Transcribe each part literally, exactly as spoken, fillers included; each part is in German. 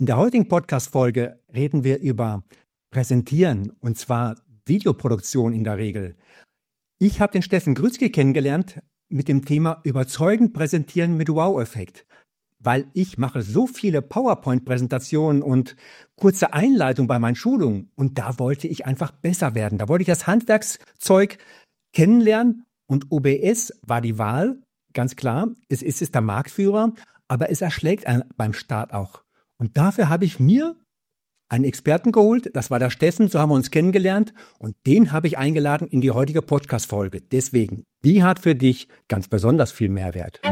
In der heutigen Podcast-Folge reden wir über Präsentieren, und zwar Videoproduktion in der Regel. Ich habe den Steffen Grützky kennengelernt mit dem Thema überzeugend präsentieren mit Wow-Effekt, weil ich mache so viele PowerPoint-Präsentationen und kurze Einleitungen bei meinen Schulungen, und da wollte ich einfach besser werden. Da wollte ich das Handwerkszeug kennenlernen, und O B S war die Wahl, ganz klar. Es ist, ist der Marktführer, aber es erschlägt einen beim Start auch. Und dafür habe ich mir einen Experten geholt, das war der Steffen, so haben wir uns kennengelernt, und den habe ich eingeladen in die heutige Podcast-Folge. Deswegen, die hat für dich ganz besonders viel Mehrwert.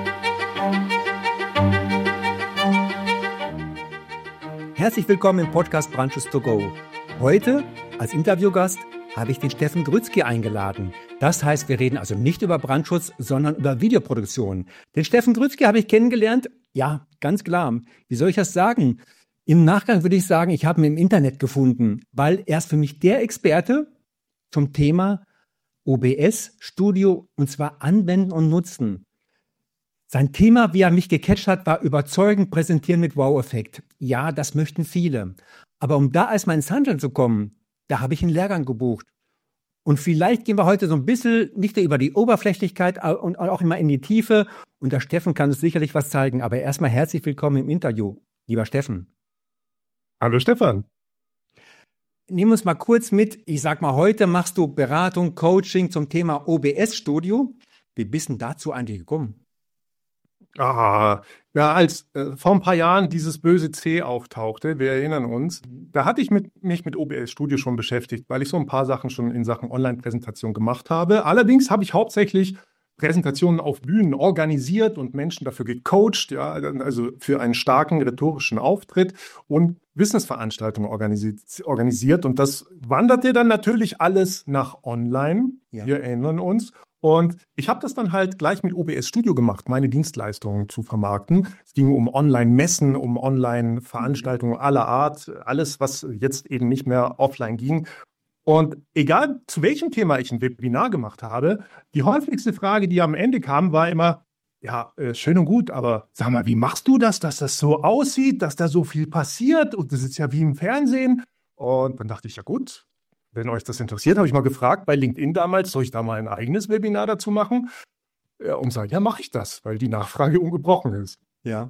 Herzlich willkommen im Podcast Brandschutz to go. Heute als Interviewgast habe ich den Steffen Grützky eingeladen. Das heißt, wir reden also nicht über Brandschutz, sondern über Videoproduktion. Den Steffen Grützky habe ich kennengelernt, ja, ganz klar. Wie soll ich das sagen? Im Nachgang würde ich sagen, ich habe ihn im Internet gefunden, weil er ist für mich der Experte zum Thema O B S-Studio, und zwar anwenden und nutzen. Sein Thema, wie er mich gecatcht hat, war überzeugend präsentieren mit Wow-Effekt. Ja, das möchten viele. Aber um da erstmal ins Handeln zu kommen, da habe ich einen Lehrgang gebucht. Und vielleicht gehen wir heute so ein bisschen nicht nur über die Oberflächlichkeit und auch immer in die Tiefe. Und der Steffen kann uns sicherlich was zeigen. Aber erstmal herzlich willkommen im Interview, lieber Steffen. Hallo Stefan. Nimm uns mal kurz mit. Ich sag mal, heute machst du Beratung, Coaching zum Thema O B S-Studio. Wie bist du dazu eigentlich gekommen? Ah, ja, als äh, vor ein paar Jahren dieses böse C auftauchte, wir erinnern uns, da hatte ich mit, mich mit O B S-Studio schon beschäftigt, weil ich so ein paar Sachen schon in Sachen Online-Präsentation gemacht habe. Allerdings habe ich hauptsächlich Präsentationen auf Bühnen organisiert und Menschen dafür gecoacht, ja, also für einen starken rhetorischen Auftritt und Wissensveranstaltungen organisiert, organisiert. Und das wanderte dann natürlich alles nach online. Ja. Wir erinnern uns. Und ich habe das dann halt gleich mit O B S-Studio gemacht, meine Dienstleistungen zu vermarkten. Es ging um Online-Messen, um Online-Veranstaltungen aller Art, alles, was jetzt eben nicht mehr offline ging. Und egal, zu welchem Thema ich ein Webinar gemacht habe, die häufigste Frage, die am Ende kam, war immer, ja, äh, schön und gut, aber sag mal, wie machst du das, dass das so aussieht, dass da so viel passiert? Und das ist ja wie im Fernsehen. Und dann dachte ich, ja gut, wenn euch das interessiert, habe ich mal gefragt bei LinkedIn damals, soll ich da mal ein eigenes Webinar dazu machen? Ja, und sagen, ja, mache ich das, weil die Nachfrage ungebrochen ist. Ja.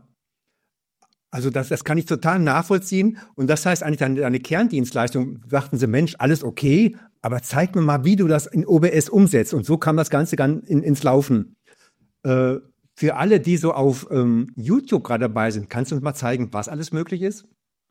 Also das, das kann ich total nachvollziehen. Und das heißt eigentlich, deine, deine Kerndienstleistung, sagten sie, Mensch, alles okay, aber zeig mir mal, wie du das in O B S umsetzt. Und so kam das Ganze dann in, ins Laufen. Äh, für alle, die so auf ähm, YouTube gerade dabei sind, kannst du uns mal zeigen, was alles möglich ist?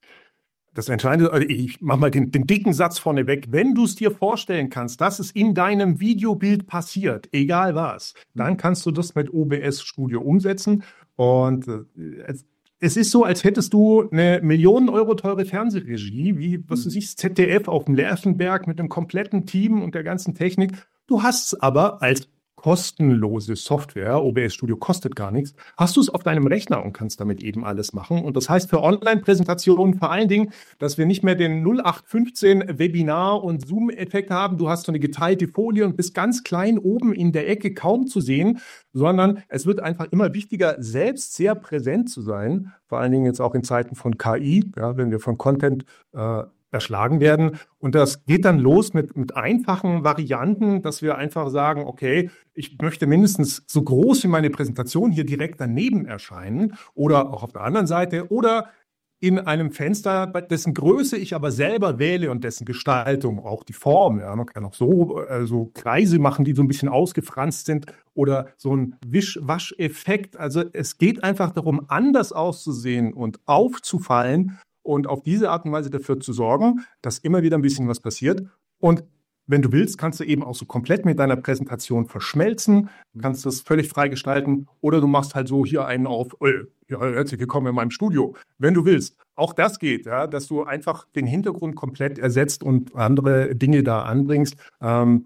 Das Entscheidende, also ich mache mal den, den dicken Satz vorneweg. Wenn du es dir vorstellen kannst, dass es in deinem Videobild passiert, egal was, dann kannst du das mit O B S-Studio umsetzen. Und äh, es, es ist so, als hättest du eine Millionen Euro teure Fernsehregie, wie, was du siehst, Z D F auf dem Lerchenberg mit einem kompletten Team und der ganzen Technik. Du hast es aber als kostenlose Software, O B S-Studio kostet gar nichts, hast du es auf deinem Rechner und kannst damit eben alles machen. Und das heißt für Online-Präsentationen vor allen Dingen, dass wir nicht mehr den null acht fünfzehn Webinar- und Zoom-Effekt haben. Du hast so eine geteilte Folie und bist ganz klein oben in der Ecke kaum zu sehen, sondern es wird einfach immer wichtiger, selbst sehr präsent zu sein. Vor allen Dingen jetzt auch in Zeiten von K I, ja, wenn wir von Content äh, erschlagen werden. Und das geht dann los mit, mit einfachen Varianten, dass wir einfach sagen, okay, ich möchte mindestens so groß wie meine Präsentation hier direkt daneben erscheinen oder auch auf der anderen Seite oder in einem Fenster, dessen Größe ich aber selber wähle und dessen Gestaltung, auch die Form. Ja, man kann auch so äh, so Kreise machen, die so ein bisschen ausgefranst sind oder so ein Wisch-Wasch-Effekt. Also es geht einfach darum, anders auszusehen und aufzufallen, und auf diese Art und Weise dafür zu sorgen, dass immer wieder ein bisschen was passiert. Und wenn du willst, kannst du eben auch so komplett mit deiner Präsentation verschmelzen, kannst das völlig frei gestalten. Oder du machst halt so hier einen auf, äh, ja, herzlich willkommen in meinem Studio. Wenn du willst. Auch das geht, ja, dass du einfach den Hintergrund komplett ersetzt und andere Dinge da anbringst. Ähm,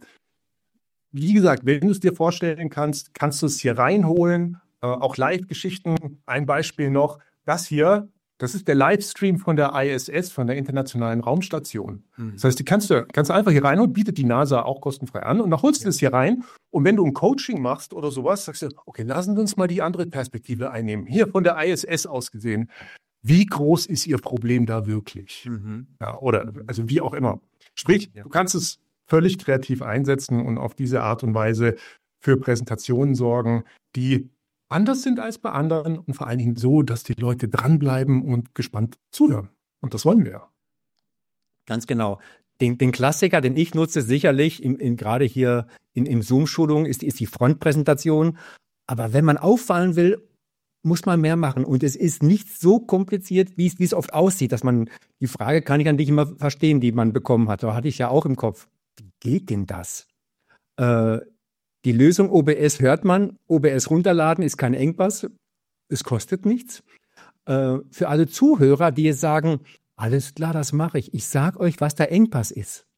wie gesagt, wenn du es dir vorstellen kannst, kannst du es hier reinholen. Äh, auch Live-Geschichten. Ein Beispiel noch. Das hier, das ist der Livestream von der I S S, von der Internationalen Raumstation. Mhm. Das heißt, die kannst du, kannst du einfach hier reinholen, bietet die NASA auch kostenfrei an und dann holst du das hier rein. Und wenn du ein Coaching machst oder sowas, sagst du, okay, lassen wir uns mal die andere Perspektive einnehmen. Hier von der I S S aus gesehen. wie groß ist Ihr Problem da wirklich? Mhm. Ja, oder also wie auch immer. Sprich, Ja. du kannst es völlig kreativ einsetzen und auf diese Art und Weise für Präsentationen sorgen, die anders sind als bei anderen und vor allen Dingen so, dass die Leute dranbleiben und gespannt zuhören. Und das wollen wir ja. Ganz genau. Den, den Klassiker, den ich nutze, sicherlich, in, in, gerade hier in, in Zoom-Schulungen, ist, ist die Frontpräsentation. Aber wenn man auffallen will, muss man mehr machen. Und es ist nicht so kompliziert, wie es, wie es oft aussieht, dass man, die Frage kann ich an dich immer verstehen, die man bekommen hat. Da hatte ich ja auch im Kopf. Wie geht denn das? Äh, die Lösung O B S hört man. O B S runterladen ist kein Engpass. Es kostet nichts. Äh, für alle Zuhörer, die jetzt sagen, alles klar, das mache ich. Ich sage euch, was der Engpass ist.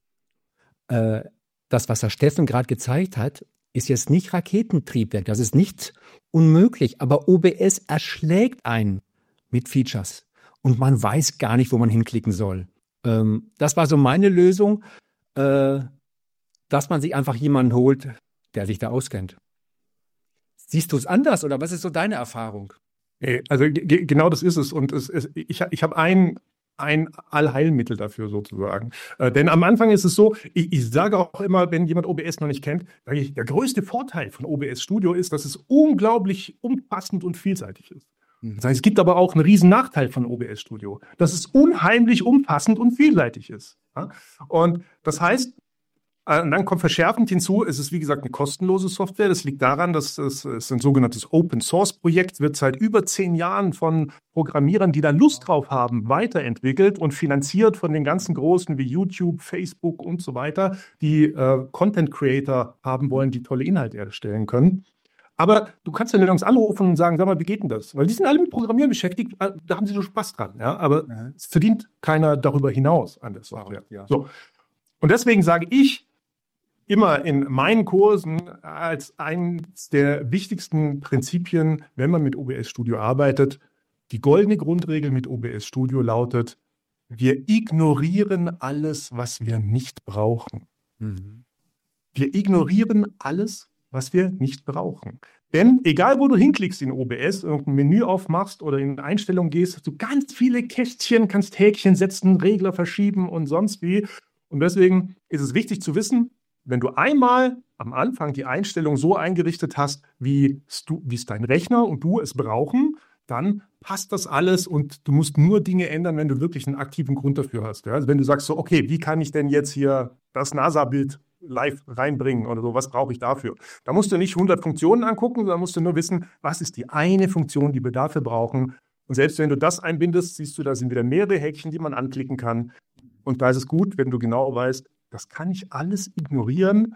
Äh, das, was der Steffen gerade gezeigt hat, ist jetzt nicht Raketentriebwerk. Das ist nicht unmöglich. Aber O B S erschlägt einen mit Features. Und man weiß gar nicht, wo man hinklicken soll. Ähm, das war so meine Lösung, äh, dass man sich einfach jemanden holt, der sich da auskennt. Siehst du es anders oder was ist so deine Erfahrung? Also g- genau das ist es. Und es, es, ich, ich habe ein ein Allheilmittel dafür sozusagen. Äh, denn am Anfang ist es so, ich, ich sage auch immer, wenn jemand O B S noch nicht kennt, sage ich, der größte Vorteil von O B S Studio ist, dass es unglaublich umfassend und vielseitig ist. Das heißt, es gibt aber auch einen riesen Nachteil von O B S Studio, dass es unheimlich umfassend und vielseitig ist. Ja? Und das heißt, und dann kommt verschärfend hinzu, es ist wie gesagt eine kostenlose Software. Das liegt daran, dass es, es ist ein sogenanntes Open-Source-Projekt, wird seit über zehn Jahren von Programmierern, die da Lust drauf haben, weiterentwickelt und finanziert von den ganzen Großen wie YouTube, Facebook und so weiter, die äh, Content-Creator haben wollen, die tolle Inhalte erstellen können. Aber du kannst ja nirgends anrufen und sagen, sag mal, wie geht denn das? Weil die sind alle mit Programmieren beschäftigt, da haben sie so Spaß dran. Ja? Aber mhm. es verdient keiner darüber hinaus an der Software. Ja. So. Und deswegen sage ich, immer in meinen Kursen als eines der wichtigsten Prinzipien, wenn man mit O B S Studio arbeitet, die goldene Grundregel mit O B S Studio lautet, wir ignorieren alles, was wir nicht brauchen. Mhm. Wir ignorieren alles, was wir nicht brauchen. Denn egal, wo du hinklickst in O B S, irgendein Menü aufmachst oder in Einstellungen gehst, hast du ganz viele Kästchen, kannst Häkchen setzen, Regler verschieben und sonst wie. Und deswegen ist es wichtig zu wissen, wenn du einmal am Anfang die Einstellung so eingerichtet hast, wie es dein Rechner und du es brauchen, dann passt das alles und du musst nur Dinge ändern, wenn du wirklich einen aktiven Grund dafür hast. Ja? Also wenn du sagst so, okay, wie kann ich denn jetzt hier das NASA-Bild live reinbringen oder so, was brauche ich dafür? Da musst du nicht hundert Funktionen angucken, sondern musst du nur wissen, was ist die eine Funktion, die wir dafür brauchen. Und selbst wenn du das einbindest, siehst du, da sind wieder mehrere Häkchen, die man anklicken kann. Und da ist es gut, wenn du genau weißt, das kann ich alles ignorieren,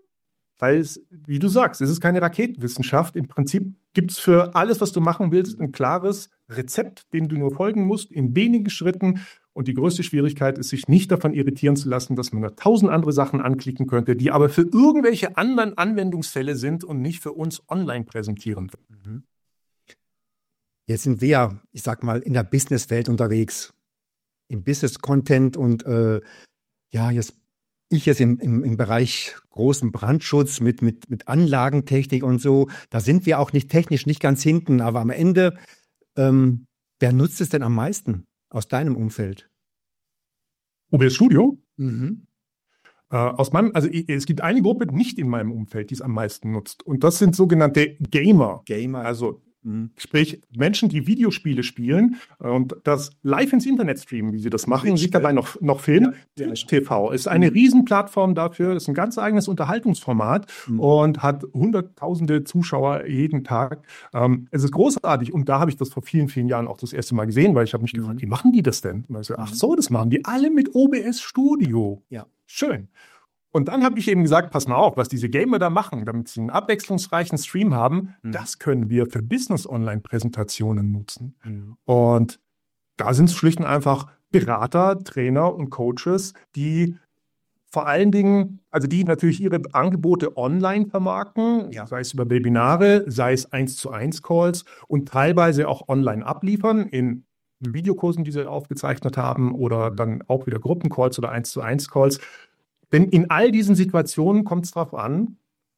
weil es, wie du sagst, es ist keine Raketenwissenschaft. Im Prinzip gibt es für alles, was du machen willst, ein klares Rezept, dem du nur folgen musst, in wenigen Schritten. Und die größte Schwierigkeit ist, sich nicht davon irritieren zu lassen, dass man da tausend andere Sachen anklicken könnte, die aber für irgendwelche anderen Anwendungsfälle sind und nicht für uns online präsentieren. Mhm. Jetzt sind wir ja, ich sag mal, in der Businesswelt unterwegs, im Business-Content und äh, ja, jetzt ich jetzt im, im, im Bereich großen Brandschutz mit, mit, mit Anlagentechnik und so, da sind wir auch nicht technisch nicht ganz hinten, aber am Ende, ähm, wer nutzt es denn am meisten aus deinem Umfeld? O B S Studio? Mhm. Äh, aus meinem, also es gibt eine Gruppe nicht in meinem Umfeld, die es am meisten nutzt. Und das sind sogenannte Gamer. Gamer. Also sprich, Menschen, die Videospiele spielen und das live ins Internet streamen, wie sie das machen, und sich dabei noch, noch filmen. Ja, Twitch T V ist eine mhm. Riesenplattform dafür, ist ein ganz eigenes Unterhaltungsformat mhm. und hat hunderttausende Zuschauer jeden Tag. Ähm, es ist großartig und da habe ich das vor vielen, vielen Jahren auch das erste Mal gesehen, weil ich habe mich mhm. gefragt, wie machen die das denn? Und ich so, ach so, das machen die alle mit O B S Studio. Ja. Schön. Und dann habe ich eben gesagt, pass mal auf, was diese Gamer da machen, damit sie einen abwechslungsreichen Stream haben, mhm. das können wir für Business-Online-Präsentationen nutzen. Mhm. Und da sind es schlicht und einfach Berater, Trainer und Coaches, die vor allen Dingen, also die natürlich ihre Angebote online vermarkten, ja. sei es über Webinare, sei es eins zu eins Calls und teilweise auch online abliefern in Videokursen, die sie aufgezeichnet haben oder dann auch wieder Gruppencalls oder eins zu eins Calls. Denn in all diesen Situationen kommt es darauf an,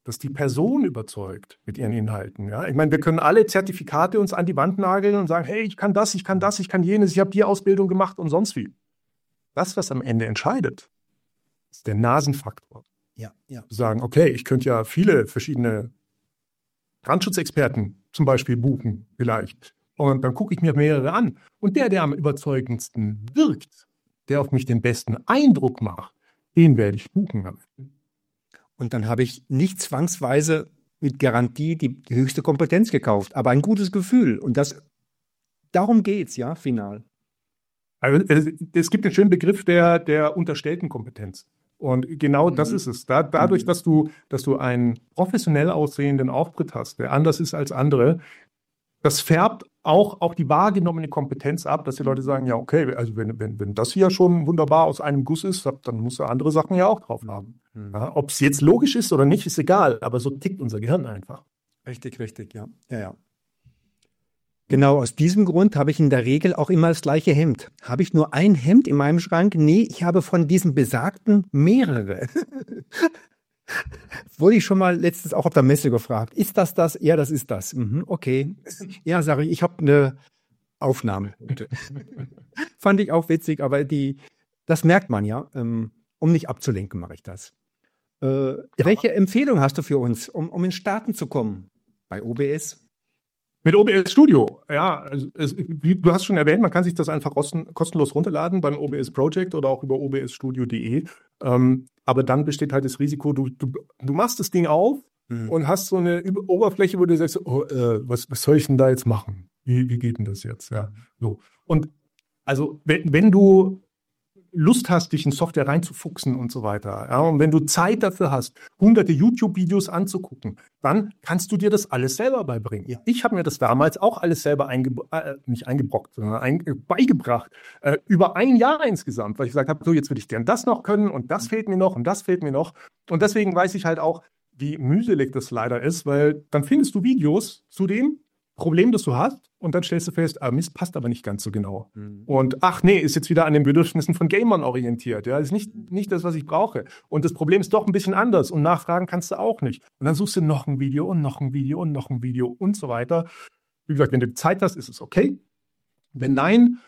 dass die Person überzeugt mit ihren Inhalten. Ja? Ich meine, wir können alle Zertifikate uns an die Wand nageln und sagen, hey, ich kann das, ich kann das, ich kann jenes, ich habe die Ausbildung gemacht und sonst wie. Das, was am Ende entscheidet, ist der Nasenfaktor. Ja, ja. Sagen, okay, ich könnte ja viele verschiedene Brandschutzexperten zum Beispiel buchen, vielleicht. Und dann gucke ich mir mehrere an. Und der, der am überzeugendsten wirkt, der auf mich den besten Eindruck macht, den werde ich buchen. Und dann habe ich nicht zwangsweise mit Garantie die, die höchste Kompetenz gekauft, aber ein gutes Gefühl. Und das, darum geht's, ja, final. Also, es, es gibt einen schönen Begriff der, der unterstellten Kompetenz. Und genau mhm. das ist es. Da, dadurch, dass du, dass du einen professionell aussehenden Auftritt hast, der anders ist als andere, das färbt auch, auch die wahrgenommene Kompetenz ab, dass die Leute sagen, ja, okay, also wenn, wenn, wenn das hier schon wunderbar aus einem Guss ist, dann muss er andere Sachen ja auch drauf haben. Mhm. Ja, ob es jetzt logisch ist oder nicht, ist egal, aber so tickt unser Gehirn einfach. Richtig, richtig, ja. ja, ja. Genau, aus diesem Grund habe ich in der Regel auch immer das gleiche Hemd. Habe ich nur ein Hemd in meinem Schrank? Nee, ich habe von diesem besagten mehrere. Wurde ich schon mal letztens auch auf der Messe gefragt. Ist das das? Ja, das ist das. Mhm, okay. Ja, sage ich, ich habe eine Aufnahme. Fand ich auch witzig, aber die, das merkt man ja. Ähm, um nicht abzulenken, mache ich das. Äh, ja. Welche Empfehlung hast du für uns, um, um ins Starten zu kommen bei O B S? Mit O B S Studio, ja, also es, wie du hast schon erwähnt, man kann sich das einfach kosten, kostenlos runterladen beim O B S Project oder auch über o b s studio punkt d e. Ähm, aber dann besteht halt das Risiko, du, du, du machst das Ding auf mhm. und hast so eine Oberfläche, wo du sagst, oh, äh, was, was soll ich denn da jetzt machen? Wie, wie geht denn das jetzt? Ja, so. Und also wenn, wenn du Lust hast, dich in Software reinzufuchsen und so weiter, ja, und wenn du Zeit dafür hast, hunderte YouTube-Videos anzugucken, dann kannst du dir das alles selber beibringen. Ja. Ich habe mir das damals auch alles selber einge äh, nicht eingebrockt, sondern ein äh, beigebracht, äh, über ein Jahr insgesamt, weil ich gesagt habe, so jetzt würde ich gern das noch können und das fehlt mir noch und das fehlt mir noch. Und deswegen weiß ich halt auch, wie mühselig das leider ist, weil dann findest du Videos zu dem Problem, das du hast, und dann stellst du fest, ah, Mist, passt aber nicht ganz so genau. Mhm. Und ach nee, ist jetzt wieder an den Bedürfnissen von Gamern orientiert. Ja, ist nicht, nicht das, was ich brauche. Und das Problem ist doch ein bisschen anders und nachfragen kannst du auch nicht. Und dann suchst du noch ein Video und noch ein Video und noch ein Video und so weiter. Wie gesagt, wenn du Zeit hast, ist es okay. Wenn nein,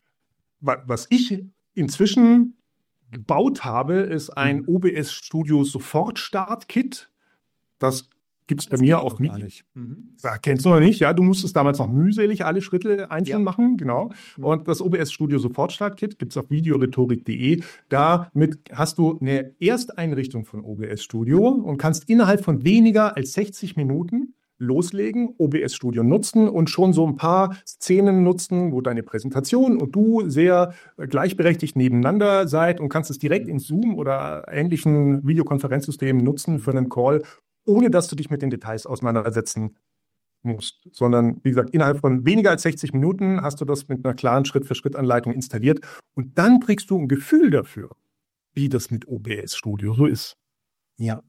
was ich inzwischen gebaut habe, ist ein O B S Studio Sofort-Start-Kit. Das gibt es bei mir auch nicht. Mhm. Ja, kennst du noch nicht? Ja, du musstest damals noch mühselig alle Schritte einzeln ja. machen, genau. Mhm. Und das O B S Studio Sofort-Start-Kit gibt es auf videorhetorik punkt de. Damit hast du eine Ersteinrichtung von O B S Studio und kannst innerhalb von weniger als sechzig Minuten loslegen, O B S Studio nutzen und schon so ein paar Szenen nutzen, wo deine Präsentation und du sehr gleichberechtigt nebeneinander seid und kannst es direkt in Zoom oder ähnlichen Videokonferenzsystemen nutzen für einen Call, ohne dass du dich mit den Details auseinandersetzen musst. Sondern, wie gesagt, innerhalb von weniger als sechzig Minuten hast du das mit einer klaren Schritt-für-Schritt-Anleitung installiert. Und dann kriegst du ein Gefühl dafür, wie das mit O B S Studio so ist. Ja.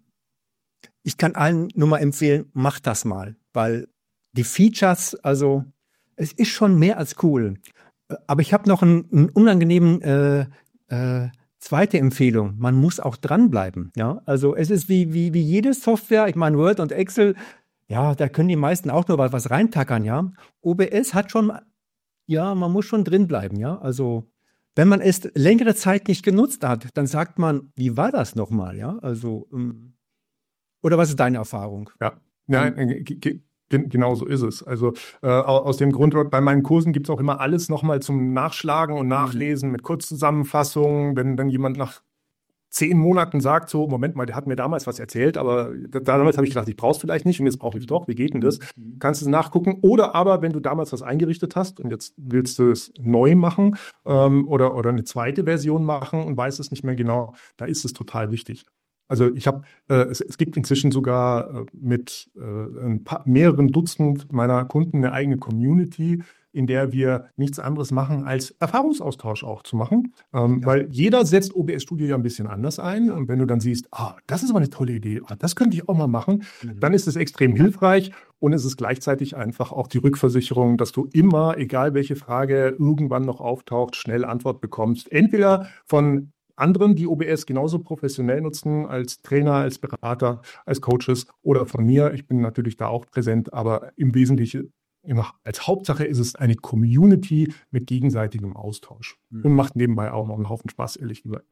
Ich kann allen nur mal empfehlen, macht das mal. Weil die Features, also, es ist schon mehr als cool. Aber ich habe noch einen, einen unangenehmen äh, äh, zweite Empfehlung, man muss auch dranbleiben. Ja? Also es ist wie, wie, wie jede Software, ich meine Word und Excel, ja, da können die meisten auch nur was reintackern, ja. O B S hat schon, ja, man muss schon drinbleiben, ja. Also wenn man es längere Zeit nicht genutzt hat, dann sagt man, wie war das nochmal, ja. Also, oder was ist deine Erfahrung? Ja, ja, genau so ist es. Also äh, aus dem Grund, bei meinen Kursen gibt es auch immer alles nochmal zum Nachschlagen und Nachlesen mit Kurzzusammenfassungen. Wenn dann jemand nach zehn Monaten sagt, so, Moment mal, der hat mir damals was erzählt, aber damals habe ich gedacht, ich brauche es vielleicht nicht und jetzt brauche ich es doch. Wie geht denn das? Kannst du es nachgucken. Oder aber, wenn du damals was eingerichtet hast und jetzt willst du es neu machen ähm, oder, oder eine zweite Version machen und weißt es nicht mehr genau, da ist es total wichtig. Also ich habe, äh, es, es gibt inzwischen sogar äh, mit äh, ein paar, mehreren Dutzend meiner Kunden eine eigene Community, in der wir nichts anderes machen, als Erfahrungsaustausch auch zu machen. Ähm, ja. Weil jeder setzt O B S Studio ja ein bisschen anders ein. Und wenn du dann siehst, ah, das ist aber eine tolle Idee, ah, das könnte ich auch mal machen, mhm. dann ist es extrem hilfreich. Und es ist gleichzeitig einfach auch die Rückversicherung, dass du immer, egal welche Frage irgendwann noch auftaucht, schnell Antwort bekommst. Entweder von anderen, die O B S genauso professionell nutzen, als Trainer, als Berater, als Coaches oder von mir. Ich bin natürlich da auch präsent, aber im Wesentlichen immer als Hauptsache ist es eine Community mit gegenseitigem Austausch. Mhm. Und macht nebenbei auch noch einen Haufen Spaß, ehrlich gesagt.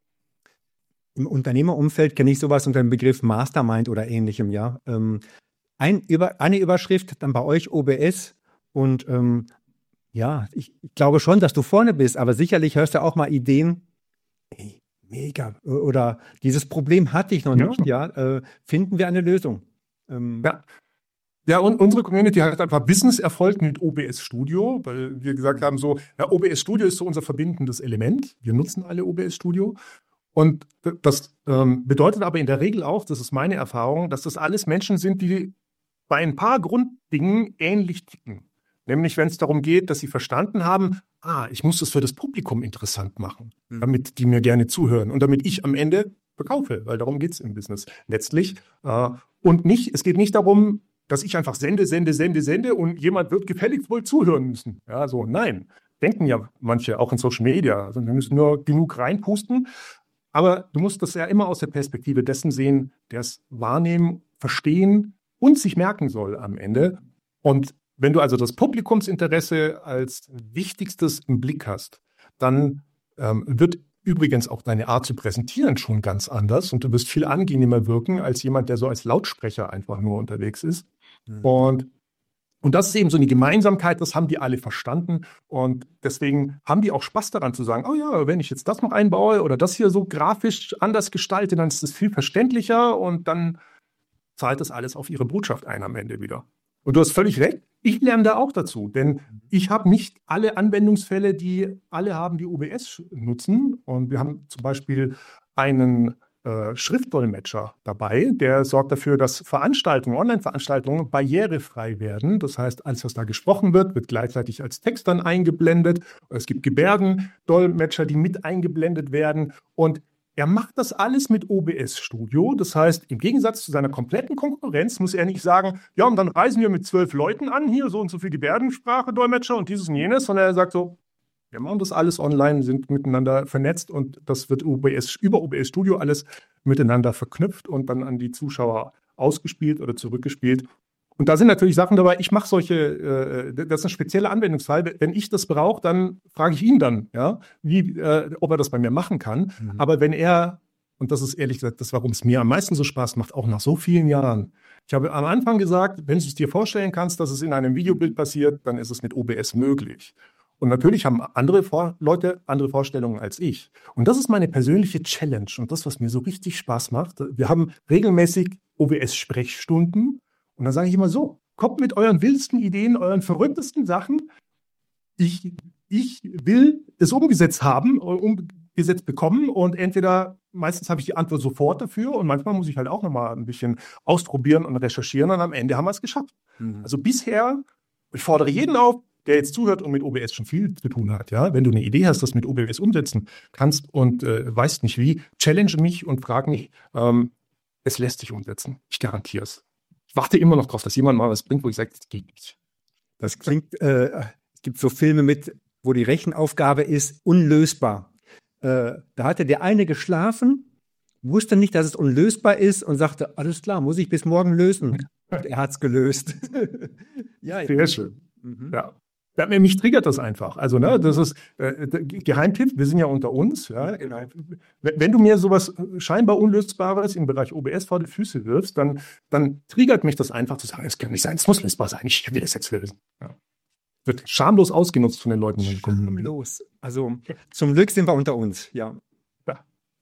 Im Unternehmerumfeld kenne ich sowas unter dem Begriff Mastermind oder ähnlichem, ja. Ähm, ein, über, eine Überschrift, dann bei euch O B S und ähm, ja, ich, ich glaube schon, dass du vorne bist, aber sicherlich hörst du auch mal Ideen, ey, mega, oder dieses Problem hatte ich noch ja. nicht, ja, äh, finden wir eine Lösung. Ähm, ja. Ja, und unsere Community hat einfach Business-Erfolg mit O B S Studio, weil wir gesagt haben, so, ja, O B S Studio ist so unser verbindendes Element. Wir nutzen alle O B S Studio. Und das ähm, bedeutet aber in der Regel auch, das ist meine Erfahrung, dass das alles Menschen sind, die bei ein paar Grunddingen ähnlich ticken. Nämlich, wenn es darum geht, dass sie verstanden haben, ah, ich muss das für das Publikum interessant machen, mhm. damit die mir gerne zuhören und damit ich am Ende verkaufe, weil darum geht es im Business letztlich. Äh, und nicht, es geht nicht darum, dass ich einfach sende, sende, sende, sende und jemand wird gefälligst wohl zuhören müssen. Ja, so, nein. Denken ja manche auch in Social Media. Also wir müssen nur genug reinpusten. Aber du musst das ja immer aus der Perspektive dessen sehen, der es wahrnehmen, verstehen und sich merken soll am Ende. Und wenn du also das Publikumsinteresse als Wichtigstes im Blick hast, dann ähm, wird übrigens auch deine Art zu präsentieren schon ganz anders und du wirst viel angenehmer wirken als jemand, der so als Lautsprecher einfach nur unterwegs ist. Mhm. Und, und das ist eben so eine Gemeinsamkeit, das haben die alle verstanden und deswegen haben die auch Spaß daran zu sagen, oh ja, wenn ich jetzt das noch einbaue oder das hier so grafisch anders gestalte, dann ist das viel verständlicher und dann zahlt das alles auf ihre Botschaft ein am Ende wieder. Und du hast völlig recht, ich lerne da auch dazu, denn ich habe nicht alle Anwendungsfälle, die alle haben, die O B S nutzen. Und wir haben zum Beispiel einen äh, Schriftdolmetscher dabei, der sorgt dafür, dass Veranstaltungen, Online-Veranstaltungen barrierefrei werden. Das heißt, alles, was da gesprochen wird, wird gleichzeitig als Text dann eingeblendet. Es gibt Gebärdendolmetscher, die mit eingeblendet werden. Und er macht das alles mit O B S Studio. Das heißt, im Gegensatz zu seiner kompletten Konkurrenz muss er nicht sagen, ja, und dann reisen wir mit zwölf Leuten an, hier so und so viel Gebärdensprache-Dolmetscher und dieses und jenes, sondern er sagt so, wir machen das alles online, sind miteinander vernetzt und das wird O B S, über O B S Studio alles miteinander verknüpft und dann an die Zuschauer ausgespielt oder zurückgespielt. Und da sind natürlich Sachen dabei, ich mache solche, äh, das ist ein spezieller Anwendungsfall. Wenn ich das brauche, dann frage ich ihn dann, ja, wie, äh, ob er das bei mir machen kann. Mhm. Aber wenn er, und das ist ehrlich gesagt das, warum es mir am meisten so Spaß macht, auch nach so vielen Jahren. Ich habe am Anfang gesagt, wenn du es dir vorstellen kannst, dass es in einem Videobild passiert, dann ist es mit O B S möglich. Und natürlich haben andere Vor- Leute andere Vorstellungen als ich. Und das ist meine persönliche Challenge und das, was mir so richtig Spaß macht. Wir haben regelmäßig O B S-Sprechstunden. Und dann sage ich immer so, kommt mit euren wildesten Ideen, euren verrücktesten Sachen. Ich, ich will es umgesetzt haben, umgesetzt bekommen und entweder, meistens habe ich die Antwort sofort dafür und manchmal muss ich halt auch nochmal ein bisschen ausprobieren und recherchieren und am Ende haben wir es geschafft. Mhm. Also bisher, ich fordere jeden auf, der jetzt zuhört und mit O B S schon viel zu tun hat. Ja? Wenn du eine Idee hast, das mit O B S umsetzen kannst und äh, weißt nicht wie, challenge mich und frag mich, ähm, es lässt sich umsetzen. Ich garantiere es. Ich warte immer noch drauf, dass jemand mal was bringt, wo ich sage, das geht nicht. Das klingt, äh, es gibt so Filme mit, wo die Rechenaufgabe ist, unlösbar. Äh, da hatte der eine geschlafen, wusste nicht, dass es unlösbar ist und sagte, alles klar, muss ich bis morgen lösen. Und er hat es gelöst. Ja, sehr schön. Mhm. Ja. Mich triggert das einfach. Also, ne, das ist äh, Geheimtipp, wir sind ja unter uns. Ja. Wenn du mir sowas scheinbar Unlösbares im Bereich O B S vor die Füße wirfst, dann, dann triggert mich das einfach zu sagen, es kann nicht sein, es muss lösbar sein, ich will das jetzt lösen. Ja. Wird schamlos ausgenutzt von den Leuten. Schamlos. Also, zum Glück sind wir unter uns, ja. ja.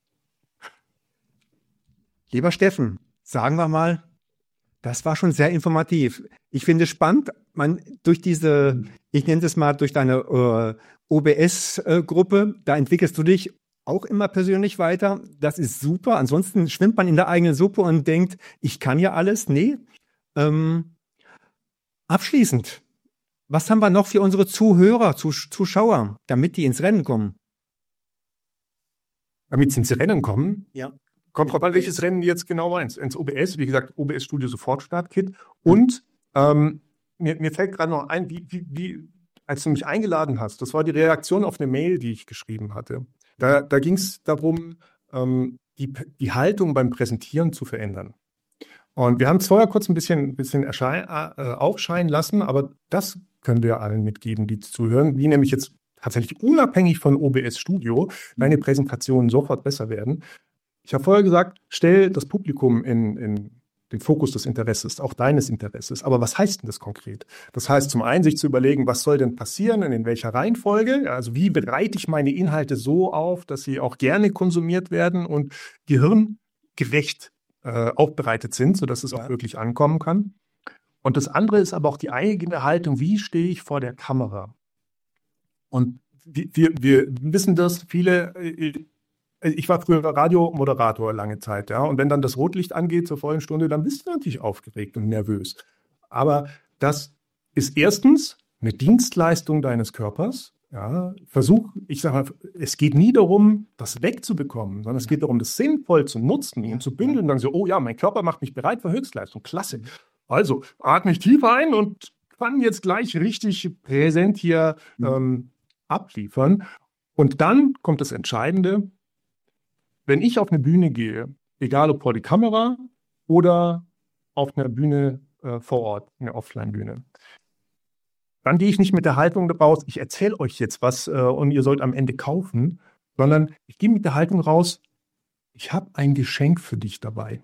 Lieber Steffen, sagen wir mal, das war schon sehr informativ. Ich finde es spannend, man durch diese, ich nenne es mal, durch deine äh, O B S-Gruppe, da entwickelst du dich auch immer persönlich weiter. Das ist super. Ansonsten schwimmt man in der eigenen Suppe und denkt, ich kann ja alles. Nee. Ähm, abschließend, was haben wir noch für unsere Zuhörer, Zus- Zuschauer, damit die ins Rennen kommen? Damit sie ins Rennen kommen? Ja. Kommt drauf an, welches Rennen du jetzt genau meinst. Ins O B S, wie gesagt, O B S Studio Sofortstartkit. Und ähm, mir, mir fällt gerade noch ein, wie, wie, wie, als du mich eingeladen hast, das war die Reaktion auf eine Mail, die ich geschrieben hatte. Da, da ging es darum, ähm, die, die Haltung beim Präsentieren zu verändern. Und wir haben es vorher kurz ein bisschen, bisschen erschein, äh, aufscheinen lassen, aber das können wir allen mitgeben, die zuhören, wie nämlich jetzt tatsächlich unabhängig von O B S Studio deine Präsentationen sofort besser werden. Ich habe vorher gesagt, stell das Publikum in, in den Fokus des Interesses, auch deines Interesses. Aber was heißt denn das konkret? Das heißt zum einen, sich zu überlegen, was soll denn passieren und in welcher Reihenfolge? Also wie bereite ich meine Inhalte so auf, dass sie auch gerne konsumiert werden und gehirngerecht äh, aufbereitet sind, sodass es auch wirklich ankommen kann. Und das andere ist aber auch die eigene Haltung, wie stehe ich vor der Kamera? Und wir, wir wissen das, viele, ich war früher Radiomoderator lange Zeit, ja, und wenn dann das Rotlicht angeht zur vollen Stunde, dann bist du natürlich aufgeregt und nervös. Aber das ist erstens eine Dienstleistung deines Körpers. Ja, Versuch, ich sage mal, es geht nie darum, das wegzubekommen, sondern es geht darum, das sinnvoll zu nutzen und zu bündeln und dann so, oh ja, mein Körper macht mich bereit für Höchstleistung, klasse. Also atme ich tief ein und kann jetzt gleich richtig präsent hier ähm, abliefern. Und dann kommt das Entscheidende, wenn ich auf eine Bühne gehe, egal ob vor die Kamera oder auf einer Bühne äh, vor Ort, eine Offline-Bühne, dann gehe ich nicht mit der Haltung raus, ich erzähle euch jetzt was äh, und ihr sollt am Ende kaufen, sondern ich gehe mit der Haltung raus, ich habe ein Geschenk für dich dabei.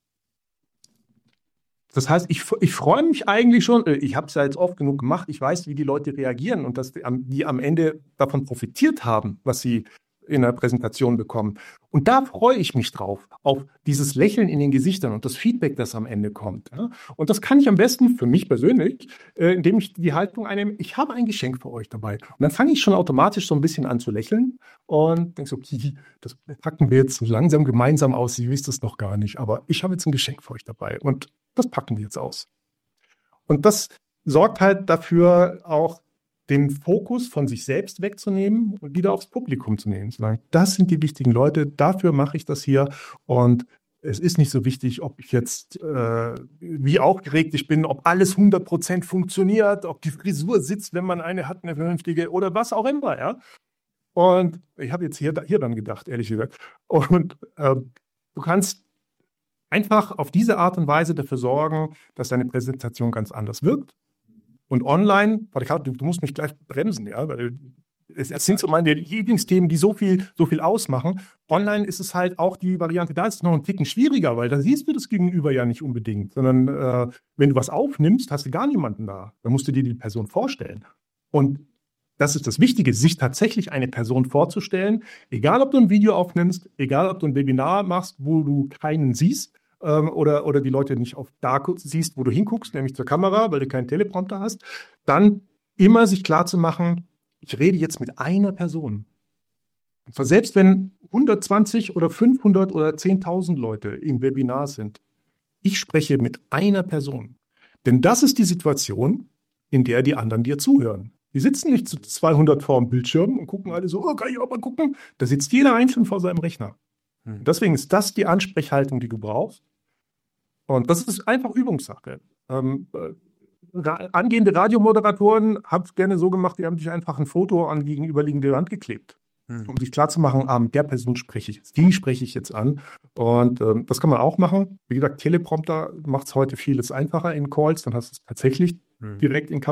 Das heißt, ich, ich freue mich eigentlich schon, ich habe es ja jetzt oft genug gemacht, ich weiß, wie die Leute reagieren und dass die, die am Ende davon profitiert haben, was sie in der Präsentation bekommen. Und da freue ich mich drauf, auf dieses Lächeln in den Gesichtern und das Feedback, das am Ende kommt. Ja? Und das kann ich am besten für mich persönlich, äh, indem ich die Haltung einnehme, ich habe ein Geschenk für euch dabei. Und dann fange ich schon automatisch so ein bisschen an zu lächeln und denke so, okay, das packen wir jetzt so langsam gemeinsam aus, ihr wisst es noch gar nicht, aber ich habe jetzt ein Geschenk für euch dabei und das packen wir jetzt aus. Und das sorgt halt dafür auch, den Fokus von sich selbst wegzunehmen und wieder aufs Publikum zu nehmen. Zu sagen, das sind die wichtigen Leute, dafür mache ich das hier. Und es ist nicht so wichtig, ob ich jetzt, äh, wie aufgeregt ich bin, ob alles hundert Prozent funktioniert, ob die Frisur sitzt, wenn man eine hat, eine vernünftige oder was auch immer. Ja? Und ich habe jetzt hier, hier dann gedacht, ehrlich gesagt. Und äh, du kannst einfach auf diese Art und Weise dafür sorgen, dass deine Präsentation ganz anders wirkt. Und online, warte, du musst mich gleich bremsen, ja, weil es, es sind so meine Lieblingsthemen, die so viel, so viel ausmachen. Online ist es halt auch die Variante, da ist es noch ein Ticken schwieriger, weil da siehst du das Gegenüber ja nicht unbedingt, sondern äh, wenn du was aufnimmst, hast du gar niemanden da. Dann musst du dir die Person vorstellen. Und das ist das Wichtige, sich tatsächlich eine Person vorzustellen, egal ob du ein Video aufnimmst, egal ob du ein Webinar machst, wo du keinen siehst, Oder, oder die Leute nicht auf da siehst, wo du hinguckst, nämlich zur Kamera, weil du keinen Teleprompter hast, dann immer sich klar zu machen, ich rede jetzt mit einer Person. Und zwar selbst wenn hundertzwanzig oder fünfhundert oder zehntausend Leute im Webinar sind, ich spreche mit einer Person. Denn das ist die Situation, in der die anderen dir zuhören. Die sitzen nicht zu zweihundert vor dem Bildschirm und gucken alle so, oh, kann ich auch mal gucken? Da sitzt jeder einzeln vor seinem Rechner. Deswegen ist das die Ansprechhaltung, die du brauchst. Und das ist einfach Übungssache. Ähm, äh, angehende Radiomoderatoren haben es gerne so gemacht, die haben sich einfach ein Foto an die gegenüberliegende Wand geklebt, hm. um sich klarzumachen, ah, mit der Person spreche ich jetzt, die spreche ich jetzt an. Und ähm, das kann man auch machen. Wie gesagt, Teleprompter macht es heute vieles einfacher in Calls, dann hast du es tatsächlich hm. direkt in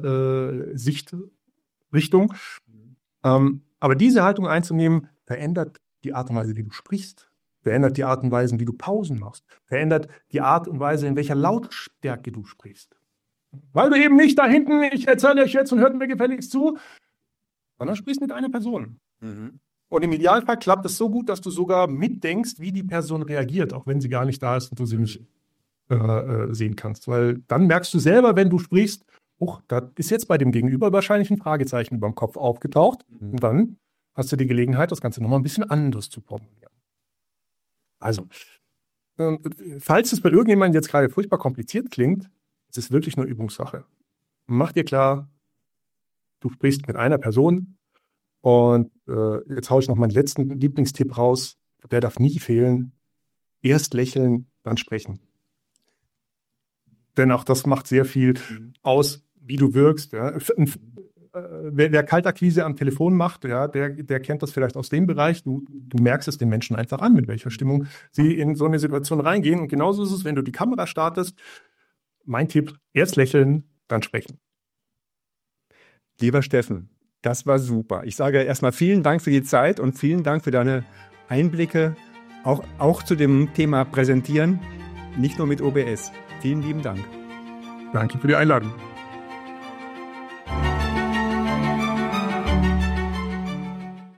Kamerasichtrichtung. Hm. Ähm, aber diese Haltung einzunehmen, verändert die Art und Weise, wie du sprichst, verändert die Art und Weise, wie du Pausen machst, verändert die Art und Weise, in welcher Lautstärke du sprichst. Weil du eben nicht da hinten, ich erzähle euch jetzt und hört mir gefälligst zu, sondern sprichst mit einer Person. Mhm. Und im Idealfall klappt es so gut, dass du sogar mitdenkst, wie die Person reagiert, auch wenn sie gar nicht da ist und du sie nicht äh, äh, sehen kannst. Weil dann merkst du selber, wenn du sprichst, oh, da ist jetzt bei dem Gegenüber wahrscheinlich ein Fragezeichen über dem Kopf aufgetaucht. Mhm. Und dann hast du die Gelegenheit, das Ganze nochmal ein bisschen anders zu formulieren. Also, äh, falls es bei irgendjemandem jetzt gerade furchtbar kompliziert klingt, es ist wirklich nur Übungssache. Mach dir klar, du sprichst mit einer Person und äh, jetzt haue ich noch meinen letzten Lieblingstipp raus, der darf nie fehlen. Erst lächeln, dann sprechen. Denn auch das macht sehr viel aus, wie du wirkst. Ja. wer, wer Kaltakquise am Telefon macht, ja, der, der kennt das vielleicht aus dem Bereich. Du, du merkst es den Menschen einfach an, mit welcher Stimmung sie in so eine Situation reingehen. Und genauso ist es, wenn du die Kamera startest. Mein Tipp, erst lächeln, dann sprechen. Lieber Steffen, das war super. Ich sage erstmal vielen Dank für die Zeit und vielen Dank für deine Einblicke, auch, auch zu dem Thema Präsentieren, nicht nur mit O B S. Vielen lieben Dank. Danke für die Einladung.